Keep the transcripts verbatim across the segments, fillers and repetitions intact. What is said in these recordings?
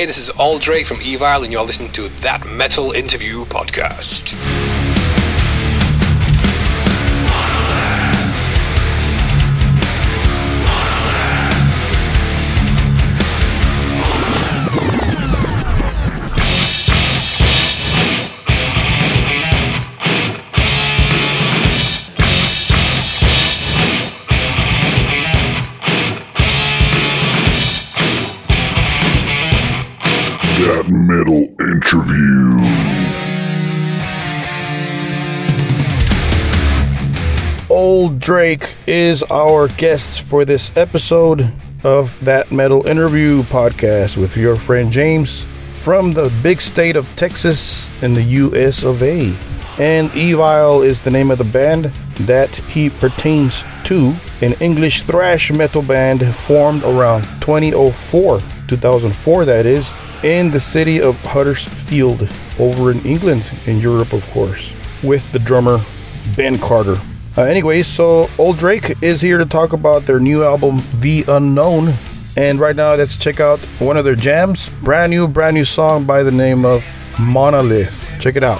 this is All Drake from Evil, and you're listening to That Metal Interview Podcast. That Metal Interview. Old Drake is our guest for this episode of That Metal Interview Podcast with your friend James from the big state of Texas in the U S of A. And Evil is the name of the band that he pertains to, an English thrash metal band formed around twenty oh four, two thousand four that is, in the city of Huddersfield over in England, in Europe of course, with the drummer Ben Carter. Uh, anyways, so Old Drake is here to talk about their new album The Unknown, and right now let's check out one of their jams, brand new brand new song by the name of Monolith. Check it out.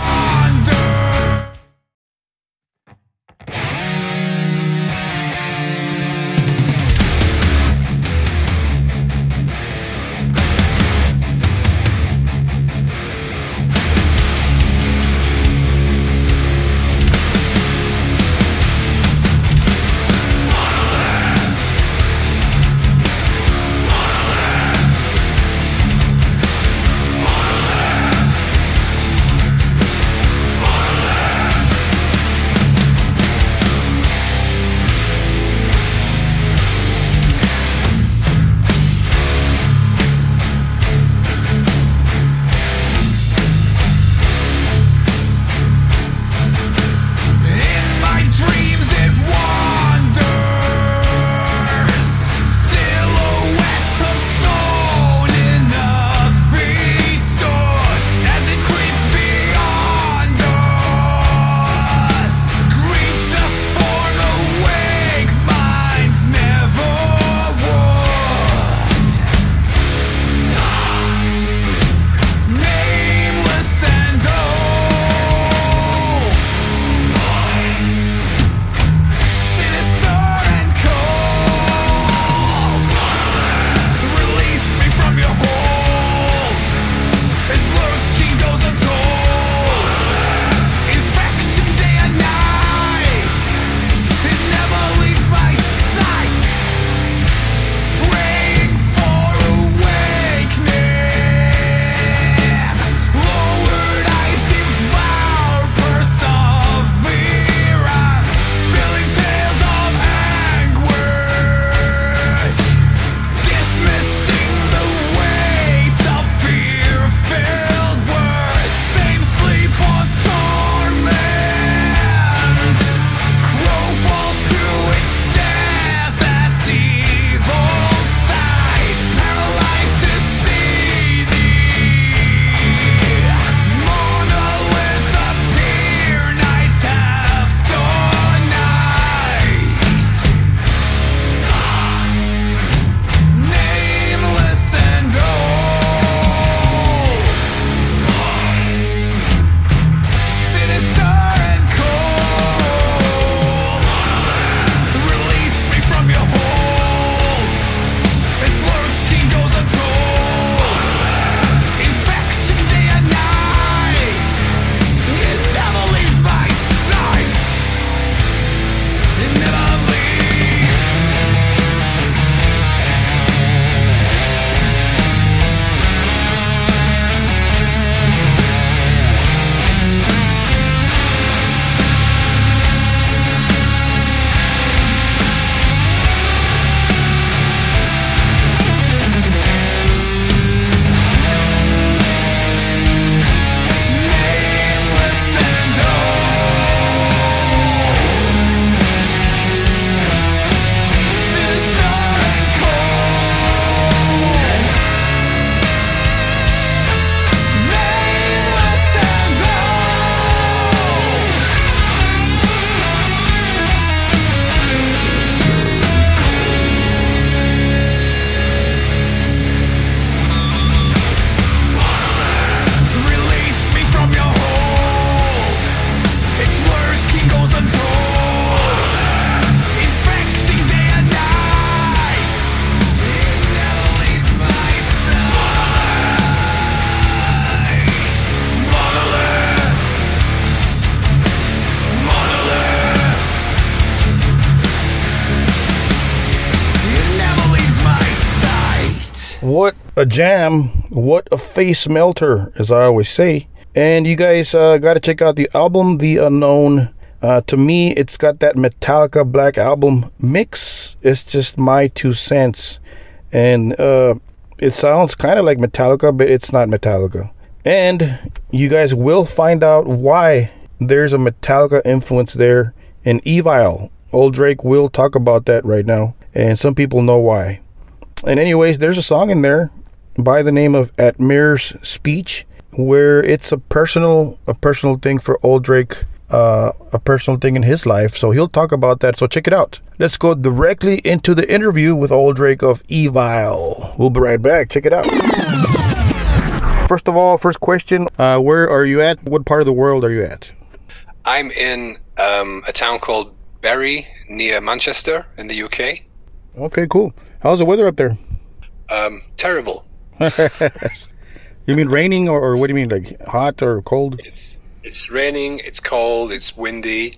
a jam. What a face melter, as I always say. And you guys uh, got to check out the album, The Unknown. Uh, to me, it's got that Metallica Black Album mix. It's just my two cents. And uh, it sounds kind of like Metallica, but it's not Metallica. And you guys will find out why there's a Metallica influence there in Evil. Old Drake will talk about that right now, and some people know why. And anyways, there's a song in there by the name of At Mirror's Speech, where it's a personal a personal thing for Old Drake, uh, a personal thing in his life. So he'll talk about that. So check it out. Let's go directly into the interview with Old Drake of Evil. We'll be right back. Check it out. First of all, first question, uh, where are you at? What part of the world are you at? I'm in um, a town called Bury, near Manchester, in the U K. Okay, cool. How's the weather up there? Um, terrible. You mean raining, or, or what do you mean, like hot or cold? It's it's raining, it's cold, it's windy,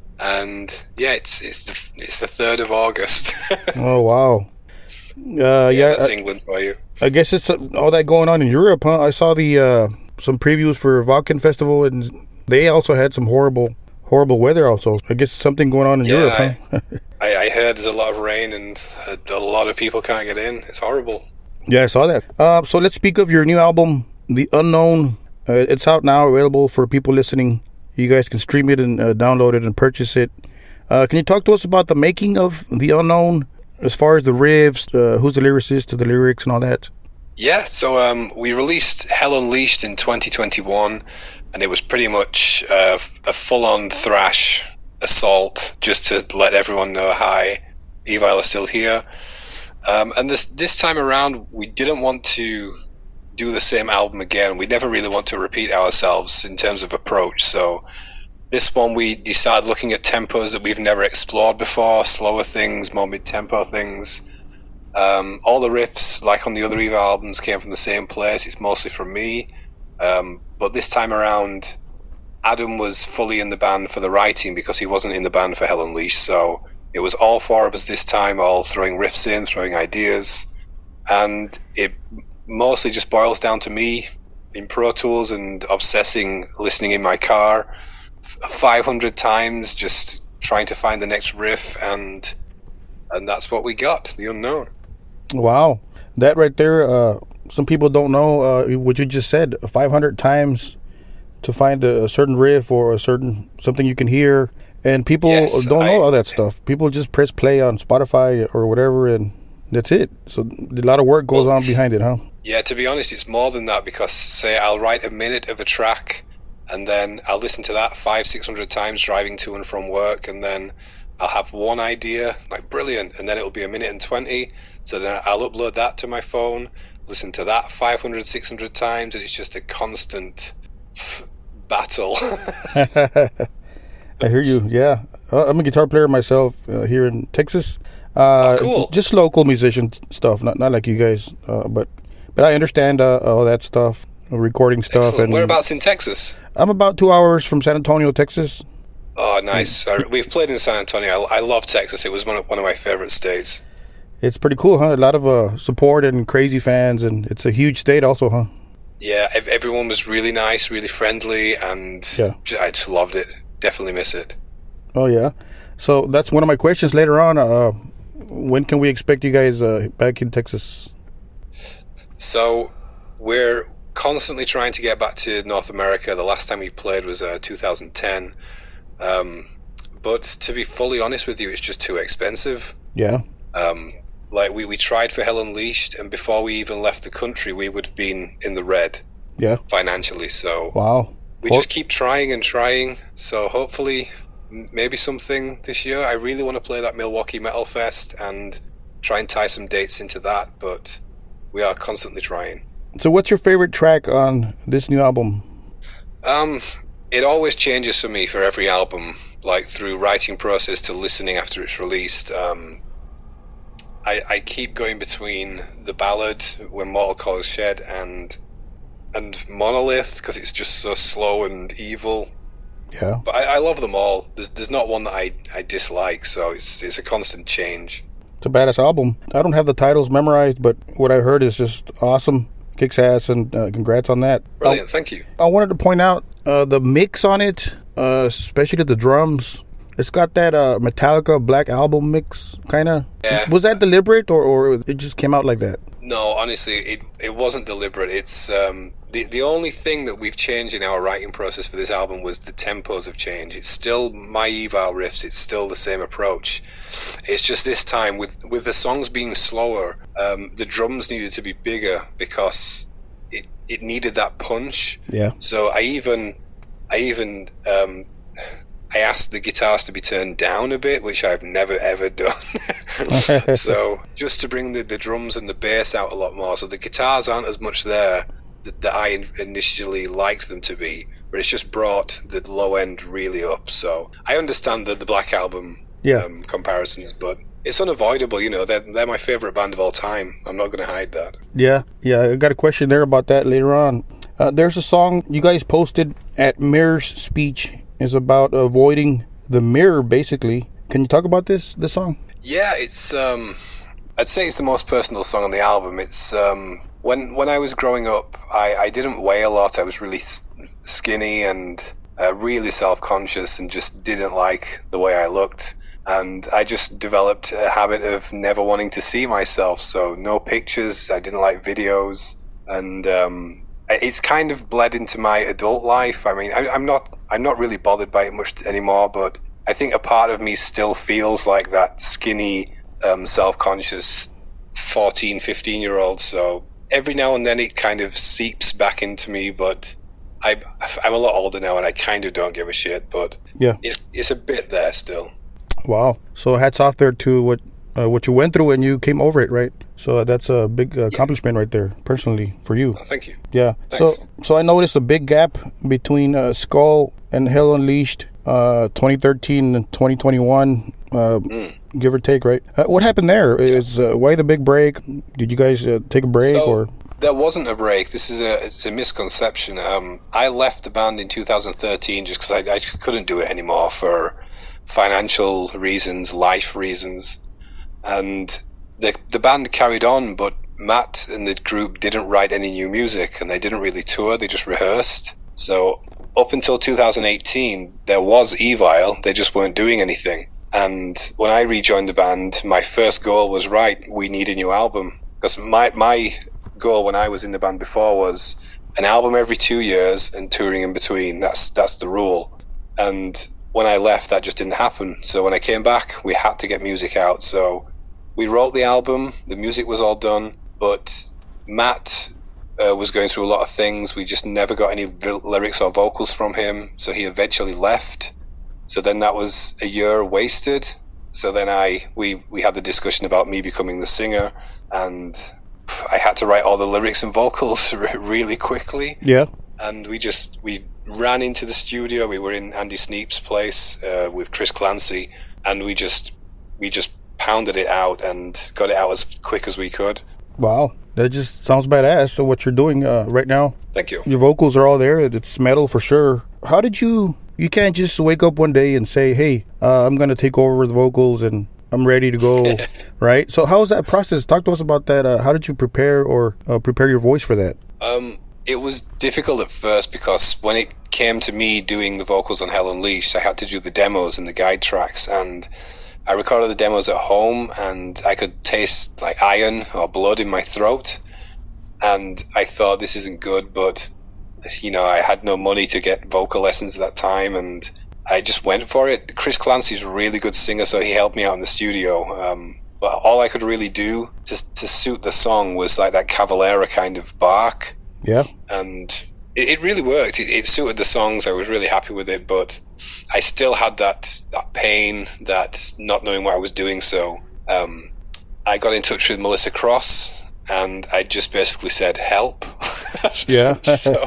and yeah, it's it's the it's the third of August. Oh wow. Uh, yeah, yeah, that's I, England for you. I guess it's uh, all that going on in Europe, huh? I saw the uh, some previews for Wacken Festival, and they also had some horrible, horrible weather. Also, I guess something going on in yeah, Europe, huh? I, I heard there's a lot of rain and a, a lot of people can't get in. It's horrible. Yeah, I saw that. Uh, so let's speak of your new album, The Unknown. Uh, it's out now, available for people listening. You guys can stream it and uh, download it and purchase it. Uh, can you talk to us about the making of The Unknown, as far as the riffs, uh, who's the lyricist to the lyrics and all that? Yeah, so um, we released Hell Unleashed in twenty twenty-one, and it was pretty much uh, a full-on thrash assault, just to let everyone know, hi, Evil are still here. Um, and this this time around, we didn't want to do the same album again. We never really want to repeat ourselves in terms of approach. So this one, we decided looking at tempos that we've never explored before, slower things, more mid-tempo things. Um, all the riffs, like on the other Evil albums, came from the same place. It's mostly from me. Um, but this time around, Adam was fully in the band for the writing because he wasn't in the band for Hell Unleashed. So it was all four of us this time, all throwing riffs in, throwing ideas. And it mostly just boils down to me in Pro Tools and obsessing, listening in my car five hundred times, just trying to find the next riff. And and that's what we got, The Unknown. Wow. That right there, uh, some people don't know uh, what you just said, five hundred times to find a, a certain riff or a certain something you can hear. And people Yes, don't know I- all that stuff. People just press play on Spotify or whatever, and that's it. So a lot of work goes Well, on behind it, huh? Yeah, to be honest, it's more than that, because say I'll write a minute of a track and then I'll listen to that five, six hundred times driving to and from work, and then I'll have one idea, like brilliant, and then it'll be a minute and twenty. So then I'll upload that to my phone, listen to that five hundred, six hundred times, and it's just a constant battle. I hear you. Yeah, uh, I'm a guitar player myself uh, here in Texas. Uh, Oh, cool. Just local musician stuff, not not like you guys. Uh, but but I understand uh, all that stuff, recording stuff. Excellent. And Whereabouts in Texas? I'm about two hours from San Antonio, Texas. Oh, nice. I, we've played in San Antonio. I, I love Texas. It was one of, one of my favorite states. It's pretty cool, huh? A lot of uh, support and crazy fans, and it's a huge state, also, huh? Yeah, ev- everyone was really nice, really friendly, and Yeah. j- I just loved it. Definitely miss it. Oh yeah. So that's one of my questions later on. Uh, when can we expect you guys uh, back in Texas? So we're constantly trying to get back to North America. The last time we played was uh, two thousand ten. Um, but to be fully honest with you, it's just too expensive. Yeah. Um, like we, we tried for Hell Unleashed, and before we even left the country, we would have been in the red Yeah. financially. So Wow. we Well- just keep trying and trying. So hopefully, m- maybe something this year. I really want to play that Milwaukee Metal Fest and try and tie some dates into that, but we are constantly trying. So what's your favorite track on this new album? Um, it always changes for me for every album, like through writing process to listening after it's released. Um, I, I keep going between the ballad When Mortal Coils Shed and and Monolith, because it's just so slow and evil. Yeah. But I, I love them all. There's there's not one that I, I dislike, so it's it's a constant change. It's a badass album. I don't have the titles memorized, but what I heard is just awesome. Kicks ass, and uh, congrats on that. Brilliant, I, thank you. I wanted to point out uh, the mix on it, uh, especially the drums. It's got that uh, Metallica Black Album mix, kind of. Yeah. Was that deliberate, or, or it just came out like that? No, honestly, it it wasn't deliberate. It's um, the the only thing that we've changed in our writing process for this album was the tempos have changed. It's still my eval riffs. It's still the same approach. It's just this time with with the songs being slower, um, the drums needed to be bigger because it it needed that punch. Yeah. So I even I even um, I asked the guitars to be turned down a bit, which I've never ever done. So just to bring the, the drums and the bass out a lot more. So the guitars aren't as much there that, that I initially liked them to be, but it's just brought the low end really up. So I understand the, the Black Album yeah. um, comparisons, but it's unavoidable. You know, they're, they're my favorite band of all time. I'm not going to hide that. Yeah, yeah. I got a question there about that later on. Uh, there's a song you guys posted at Mirror's Speech. Is about avoiding the mirror, basically. Can you talk about this this song? Yeah, it's um I'd say it's the most personal song on the album. It's um when when I was growing up, I, I didn't weigh a lot. I was really skinny and uh, really self-conscious and just didn't like the way I looked. And I just developed a habit of never wanting to see myself. So no pictures. I didn't like videos, and um it's kind of bled into my adult life. I mean, I, I'm not I'm not really bothered by it much anymore, but I think a part of me still feels like that skinny, um, self-conscious fourteen, fifteen-year-old. So every now and then it kind of seeps back into me, but I, I'm a lot older now and I kind of don't give a shit, but yeah, it's, it's a bit there still. Wow. So hats off there to what uh, what you went through and you came over it, right? So that's a big uh, accomplishment right there, personally, for you. Oh, thank you. Yeah. Thanks. So so I noticed a big gap between uh, Skull and Hell Unleashed, uh, twenty thirteen and twenty twenty-one, uh, mm. give or take, right? Uh, what happened there? Is uh, why the big break? Did you guys uh, take a break so, or? There wasn't a break. This is a it's a misconception. Um, I left the band in two thousand thirteen just because I, I couldn't do it anymore for financial reasons, life reasons, and the the band carried on. But Matt and the group didn't write any new music, and they didn't really tour. They just rehearsed. So up until two thousand eighteen, there was Evil. They just weren't doing anything. And when I rejoined the band, my first goal was, right, we need a new album. Because my my goal when I was in the band before was an album every two years and touring in between. That's that's the rule. And when I left, that just didn't happen. So when I came back, we had to get music out. So we wrote the album. The music was all done, but Matt uh, was going through a lot of things. We just never got any lyrics or vocals from him. So he eventually left. So then that was a year wasted. So then I we we had the discussion about me becoming the singer, and I had to write all the lyrics and vocals really quickly. Yeah. And we just, we ran into the studio. We were in Andy Sneap's place uh, with Chris Clancy, and we just, we just pounded it out and got it out as quick as we could. Wow. That just sounds badass. So what you're doing uh, right now. Thank you. Your vocals are all there. It's metal for sure. How did you, you can't just wake up one day and say, hey, uh, I'm going to take over the vocals and I'm ready to go, right? So how was that process? Talk to us about that. Uh, how did you prepare or uh, prepare your voice for that? Um, it was difficult at first because when it came to me doing the vocals on Hell Unleashed, I had to do the demos and the guide tracks, and I recorded the demos at home, and I could taste like iron or blood in my throat, and I thought, this isn't good, but you know, I had no money to get vocal lessons at that time, and I just went for it. Chris Clancy's a really good singer, so he helped me out in the studio. Um, but all I could really do to to suit the song was like that Cavalera kind of bark. Yeah. And it, it really worked. It, it suited the songs. I was really happy with it, but I still had that, that pain, that not knowing what I was doing. So um, I got in touch with Melissa Cross, and I just basically said, help. Yeah. So,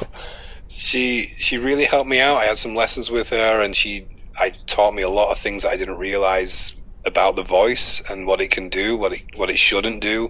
She she really helped me out. I had some lessons with her, and she I taught me a lot of things that I didn't realize about the voice and what it can do, what it what it shouldn't do.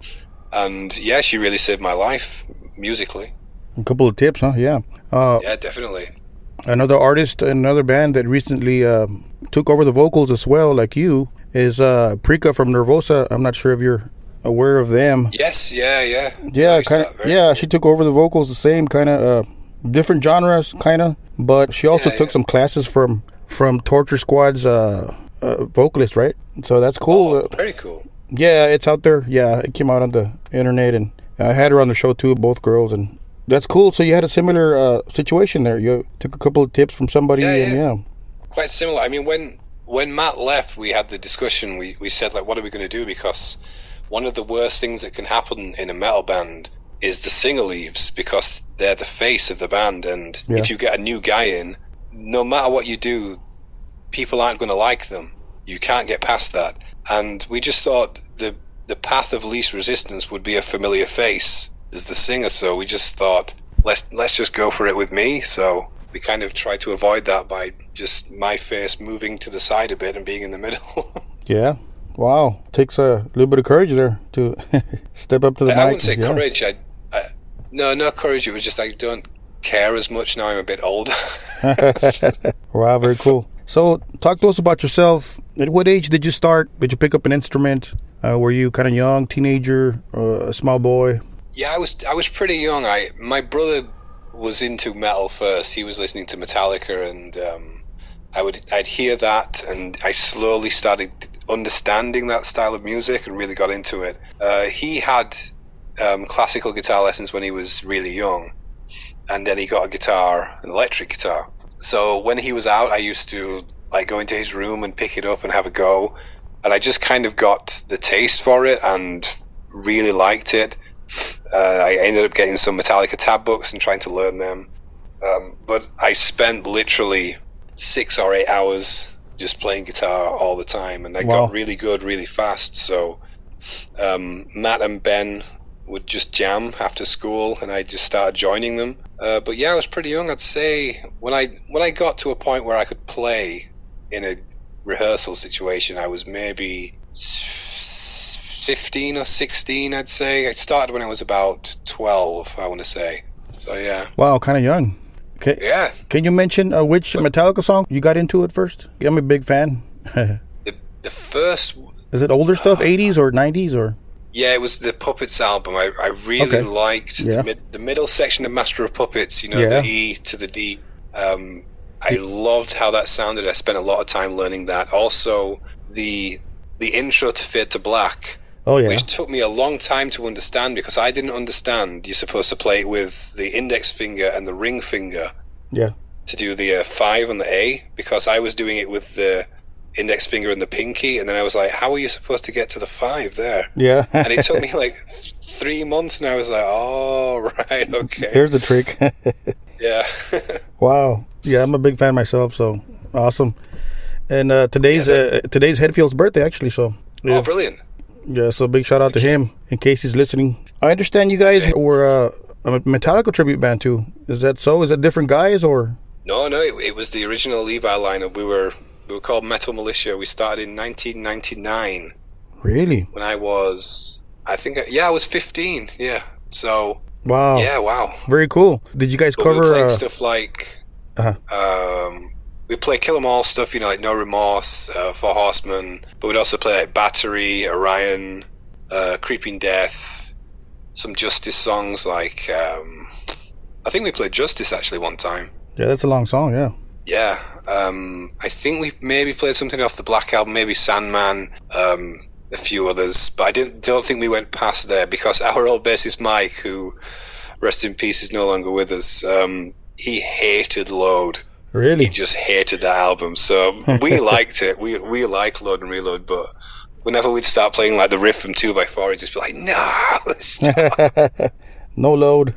And yeah, she really saved my life musically. A couple of tips, huh? Yeah. Uh, yeah, definitely. Another artist, another band that recently uh, took over the vocals as well, like you, is uh, Prika from Nervosa. I'm not sure if you're aware of them. Yes, yeah, yeah. Yeah, kind of. Yeah, cool. She took over the vocals, the same kind of uh, different genres, kind of. But she also yeah, took yeah. some classes from from Torture Squad's uh, uh, vocalist, right? So that's cool. Oh, very cool. Yeah, it's out there. Yeah, it came out on the internet, and I had her on the show too, both girls, and that's cool. So you had a similar uh, situation there. You took a couple of tips from somebody, yeah, and yeah. yeah. Quite similar. I mean, when when Matt left, we had the discussion. We, we said, like, what are we going to do? Because one of the worst things that can happen in a metal band is the singer leaves, because they're the face of the band. And yeah. if you get a new guy in, no matter what you do, people aren't going to like them. You can't get past that. And we just thought the the path of least resistance would be a familiar face as the singer. So we just thought, let's let's just go for it with me. So we kind of tried to avoid that by just my face moving to the side a bit and being in the middle. Yeah. Wow. Takes a little bit of courage there to step up to the I, mic. I wouldn't say yeah. courage. I, I, no, no courage. It was just I don't care as much now. I'm a bit older. Wow, very cool. So talk to us about yourself. At what age did you start? Did you pick up an instrument? Uh, were you kind of young, teenager, uh, a small boy? Yeah, I was I was pretty young. I My brother was into metal first. He was listening to Metallica, and um, I would I'd hear that, and I slowly started understanding that style of music and really got into it. Uh, he had um, classical guitar lessons when he was really young, and then he got a guitar, an electric guitar. So when he was out, I used to like go into his room and pick it up and have a go, and I just kind of got the taste for it and really liked it. Uh, I ended up getting some Metallica tab books and trying to learn them, um, but I spent literally six or eight hours just playing guitar all the time, and I wow. got really good really fast. So um, Matt and Ben would just jam after school, and I just started joining them. Uh, but yeah, I was pretty young. I'd say when I when I got to a point where I could play in a rehearsal situation, I was maybe fifteen or sixteen, I'd say. I started when I was about twelve, I want to say. So yeah. Wow, kind of young. Okay. Yeah. Can you mention uh, which Metallica song you got into at first? I'm a big fan. the the first. Is it older stuff, uh, eighties or nineties or? Yeah, it was the Puppets album. I, I really okay. liked yeah. the, mid, the middle section of Master of Puppets, you know, yeah. the E to the D. Um, I loved how that sounded. I spent a lot of time learning that. Also, the the intro to Fade to Black, oh, yeah. which took me a long time to understand, because I didn't understand you're supposed to play it with the index finger and the ring finger yeah. to do the uh, five on the A, because I was doing it with the index finger and the pinky, and then I was like, how are you supposed to get to the five there? Yeah. And it took me like th- three months, and I was like, oh, right, okay. Here's the trick. Yeah. Wow. Yeah, I'm a big fan myself, so awesome. And uh, today's yeah, uh, today's Headfield's birthday, actually, so. Oh, if, brilliant. Yeah, so big shout out to him, in case he's listening. I understand you guys okay. were uh, a Metallica tribute band, too. Is that so? Is that different guys, or? No, no, it, it was the original Levi lineup. We were... We were called Metal Militia. We started in nineteen ninety-nine. Really? When I was, I think, I, yeah, I was fifteen. Yeah. So. Wow. Yeah. Wow. Very cool. Did you guys but cover we played uh, stuff like? Uh-huh. Um, we play Kill 'Em All stuff, you know, like No Remorse, uh, Four Horsemen. But we'd also play like Battery, Orion, uh, Creeping Death, some Justice songs like. Um, I think we played Justice actually one time. Yeah, that's a long song. Yeah. Yeah. Um, I think we maybe played something off the Black Album, maybe Sandman, um, a few others, but I didn't, don't think we went past there, because our old bassist Mike, who, rest in peace, is no longer with us, um, he hated Load. Really? He just hated that album, so we liked it. We we like Load and Reload, but whenever we'd start playing like the riff from two by four, he'd just be like, no, stop. No Load.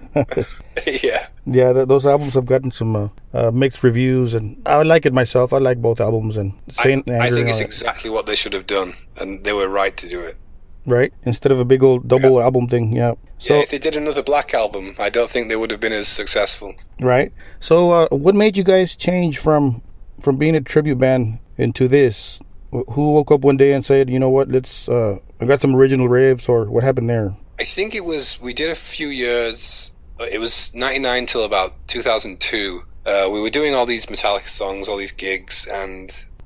Yeah. Yeah, th- those albums have gotten some uh, uh, mixed reviews, and I like it myself. I like both albums, and Saint I, Anger I think it's that. exactly what they should have done, and they were right to do it. Right, instead of a big old double yeah. album thing. Yeah. So yeah, if they did another Black Album, I don't think they would have been as successful. Right. So, uh, what made you guys change from from being a tribute band into this? Who woke up one day and said, "You know what? Let's. Uh, I got some original riffs," or what happened there? I think it was we did a few years. It was ninety-nine till about two thousand two. Uh, we were doing all these Metallica songs, all these gigs, and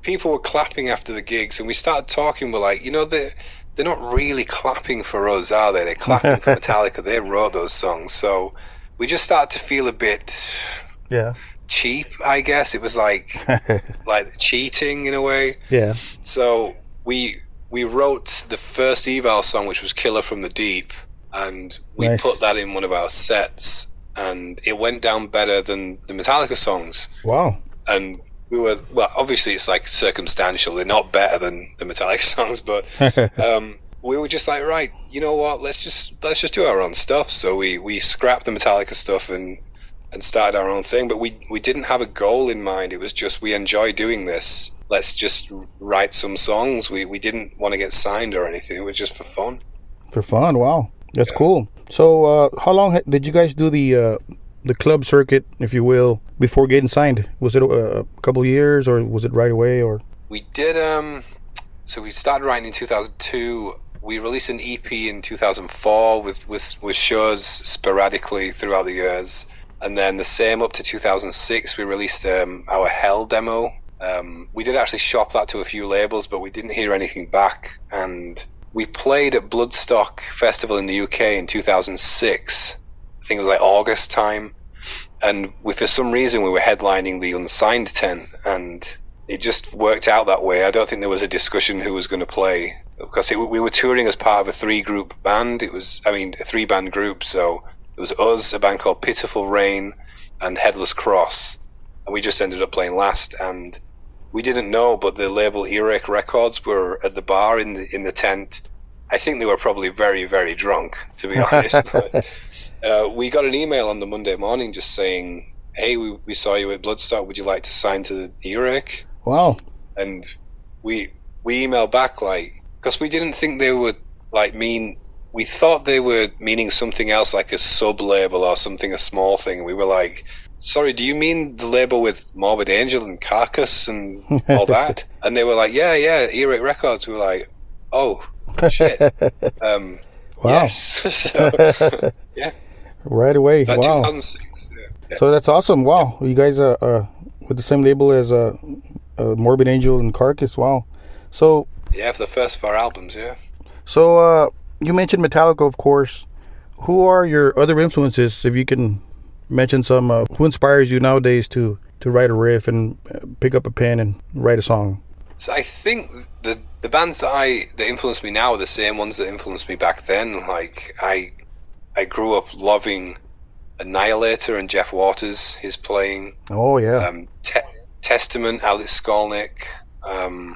people were clapping after the gigs, and we started talking. We're like, you know, they're, they're not really clapping for us, are they? They're clapping for Metallica. They wrote those songs. So we just started to feel a bit yeah. cheap, I guess. It was like like cheating in a way. Yeah. So we we wrote the first Eval song, which was Killer from the Deep, and we Nice. put that in one of our sets, and it went down better than the Metallica songs. Wow. And we were, well, obviously it's like circumstantial. They're not better than the Metallica songs, but um, we were just like, right, you know what? Let's just let's just do our own stuff. So we, we scrapped the Metallica stuff and and started our own thing. But we we didn't have a goal in mind. It was just, we enjoy doing this. Let's just write some songs. We we didn't want to get signed or anything. It was just for fun. For fun. Wow. That's Yeah. cool. So, uh, how long ha- did you guys do the uh, the club circuit, if you will, before getting signed? Was it a, a couple of years, or was it right away, or? We did. Um, so we started writing in two thousand two. We released an E P in two thousand four with, with with shows sporadically throughout the years, and then the same up to two thousand six. We released um, our Hell demo. Um, we did actually shop that to a few labels, but we didn't hear anything back. And we played at Bloodstock Festival in the U K in two thousand six. I think it was like August time, and we, for some reason, we were headlining the Unsigned tent, and it just worked out that way. I don't think there was a discussion who was going to play, because it, we were touring as part of a three-group band. It was, I mean, a three-band group. So it was us, a band called Pitiful Rain, and Headless Cross, and we just ended up playing last. And we didn't know, but the label Earache Records were at the bar in the in the tent. I think they were probably very, very drunk, to be honest. But uh, we got an email on the Monday morning just saying, "Hey, we, we saw you at Bloodstock. Would you like to sign to the Earache?" Wow. And we we emailed back, like, because we didn't think they would like mean. We thought they were meaning something else, like a sub label or something, a small thing. We were like, "Sorry, do you mean the label with Morbid Angel and Carcass and all that?" And they were like, "Yeah, yeah, Earache Records." We were like, "Oh, shit." Um, Wow. Yes. So, yeah. Right away. About Wow. two thousand six. Yeah. Yeah. So that's awesome. Wow. You guys are uh, with the same label as uh, uh, Morbid Angel and Carcass. Wow. So, Yeah, for the first four albums, yeah. so uh, you mentioned Metallica, of course. Who are your other influences, if you can mention some? Uh, who inspires you nowadays to, to write a riff and uh, pick up a pen and write a song? So I think the the bands that I that influence me now are the same ones that influenced me back then. Like I I grew up loving Annihilator and Jeff Waters, his playing. Oh, yeah. Um, Te- Testament, Alex Skolnick, um,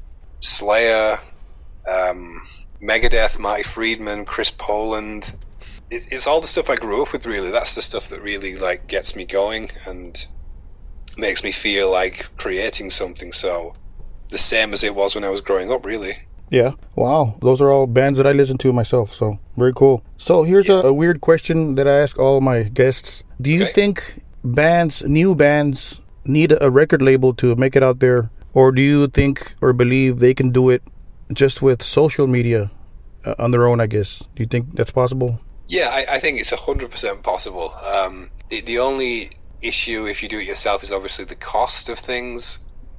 Slayer, um, Megadeth, Marty Friedman, Chris Poland. It, it's all the stuff I grew up with, really. That's the stuff that really like gets me going and makes me feel like creating something. So the same as it was when I was growing up, really. Yeah. Wow. Those are all bands that I listen to myself. So very cool. So here's Yeah. a, a weird question that I ask all my guests. Do you Okay. think bands, new bands, need a record label to make it out there? Or do you think or believe they can do it just with social media uh, on their own, I guess? Do you think that's possible? Yeah, I, I think it's one hundred percent possible. Um, the, the only issue if you do it yourself is obviously the cost of things.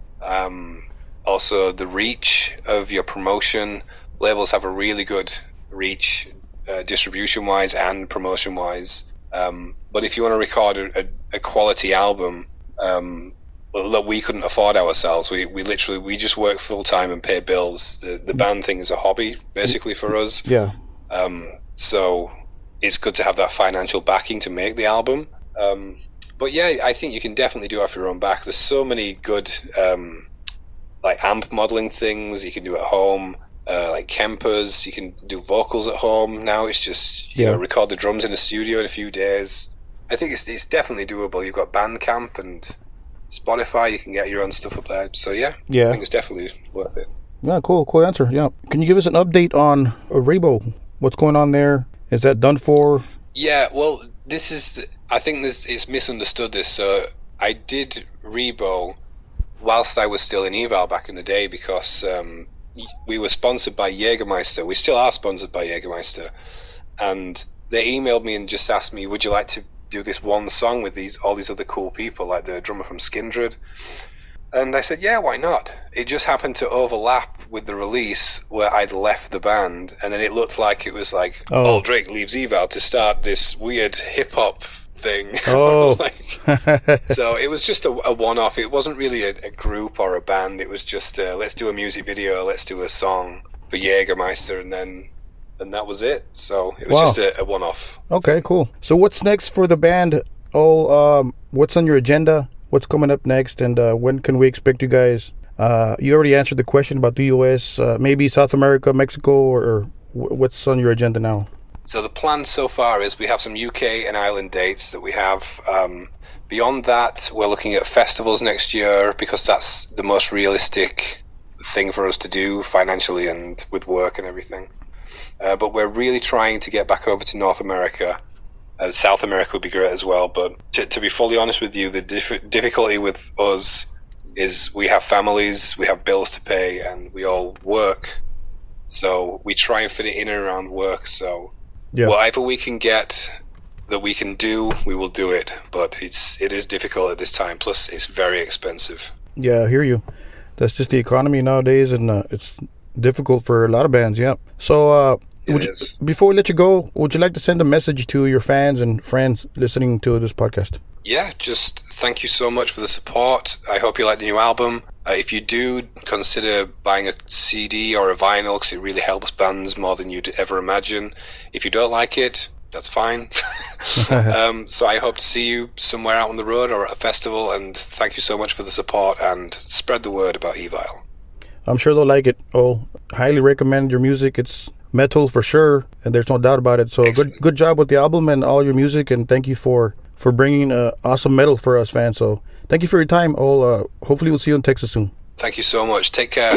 Um, also, the reach of your promotion. Labels have a really good reach, uh, distribution-wise and promotion-wise. Um, but if you want to record a, a, a quality album, um, well, look, we couldn't afford ourselves. We we literally we just work full-time and pay bills. The the band thing is a hobby, basically, for us. Yeah. Um, so it's good to have that financial backing to make the album. Um, but yeah, I think you can definitely do it off your own back. There's so many good um, like amp modeling things you can do at home, uh, like Kempers. You can do vocals at home. Now it's just you Yeah. know record the drums in the studio in a few days. I think it's it's definitely doable. You've got Bandcamp and Spotify. You can get your own stuff up there. So yeah, I Yeah. think it's definitely worth it. Yeah, cool. Cool answer. Yeah. Can you give us an update on uh, Rebo? What's going on there? Is that done for? Yeah, well, this is. The, I think this it's misunderstood. This. So I did Rebo whilst I was still in Eval back in the day because um, we were sponsored by Jägermeister. We still are sponsored by Jägermeister, and they emailed me and just asked me, "Would you like to do this one song with these all these other cool people, like the drummer from Skindred?" And I said, yeah, why not? It just happened to overlap with the release where I'd left the band, and then it looked like it was like, Oh. Old Drake leaves Eval to start this weird hip-hop thing. Oh. Like, so it was just a, a one-off. It wasn't really a, a group or a band. It was just, uh, let's do a music video, let's do a song for Jägermeister, and then and that was it. So it was Wow. just a, a one-off. Okay, cool. So what's next for the band? Oh, um, what's on your agenda? What's coming up next? And uh, when can we expect you guys? Uh, you already answered the question about the U S, uh, maybe South America, Mexico, or, or wh- what's on your agenda now? So the plan so far is we have some U K and Ireland dates that we have. Um, beyond that, we're looking at festivals next year because that's the most realistic thing for us to do financially and with work and everything. Uh, but we're really trying to get back over to North America. Uh, South America would be great as well. But to, to be fully honest with you, the dif- difficulty with us is we have families, we have bills to pay, and we all work. So we try and fit it in and around work. So Yeah. whatever we can get that we can do, we will do it. But it's it is difficult at this time. Plus, it's very expensive. Yeah, I hear you. That's just the economy nowadays, and uh, it's difficult for a lot of bands, yeah. So, uh, It would you, is. before we let you go, would you like to send a message to your fans and friends listening to this podcast? Yeah, just thank you so much for the support. I hope you like the new album. Uh, if you do, consider buying a C D or a vinyl because it really helps bands more than you'd ever imagine. If you don't like it, that's fine. um, so I hope to see you somewhere out on the road or at a festival, and thank you so much for the support and spread the word about Evil. I'm sure they'll like it. Oh, highly recommend your music. It's metal for sure, and there's no doubt about it. So good, good job with the album and all your music, and thank you for for bringing uh, awesome metal for us fans. So thank you for your time. Oh, uh, hopefully we'll see you in Texas soon. Thank you so much. Take care.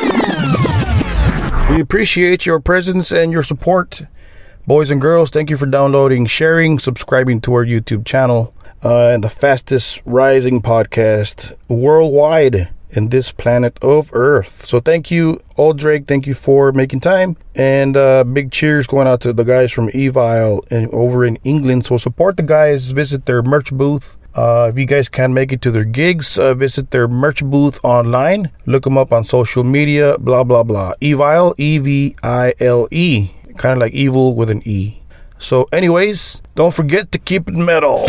We appreciate your presence and your support, boys and girls. Thank you for downloading, sharing, subscribing to our YouTube channel, uh, and the fastest rising podcast worldwide in this planet of Earth. So thank you, Old Drake. Thank you for making time, and uh, big cheers going out to the guys from Evil and over in England. So support the guys. Visit their merch booth. Uh, if you guys can't make it to their gigs, uh, visit their merch booth online. Look them up on social media, blah, blah, blah. Evil, E V I L E. Kind of like evil with an E. So anyways, don't forget to keep it metal.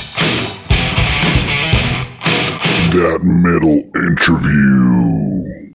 That Metal Interview.